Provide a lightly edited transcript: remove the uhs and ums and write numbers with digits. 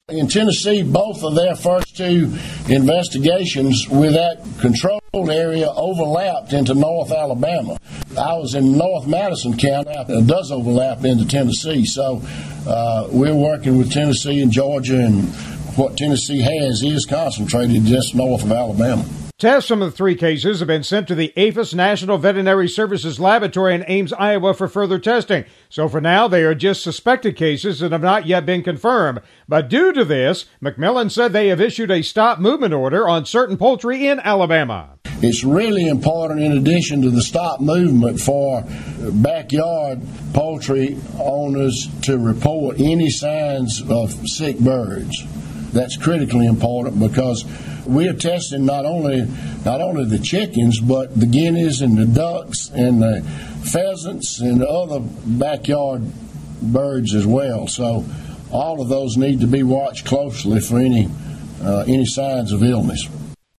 In Tennessee, both of their first two investigations with that controlled area overlapped into North Alabama. I was in North Madison County. It does overlap into Tennessee. So we're working with Tennessee and Georgia, and what Tennessee has is concentrated just north of Alabama. Tests from the three cases have been sent to the APHIS National Veterinary Services Laboratory in Ames, Iowa for further testing. So for now, they are just suspected cases that have not yet been confirmed. But due to this, McMillan said they have issued a stop movement order on certain poultry in Alabama. It's really important, in addition to the stop movement, for backyard poultry owners to report any signs of sick birds. That's critically important because we are testing not only the chickens, but the guineas and the ducks and the pheasants and other backyard birds as well. So all of those need to be watched closely for any signs of illness.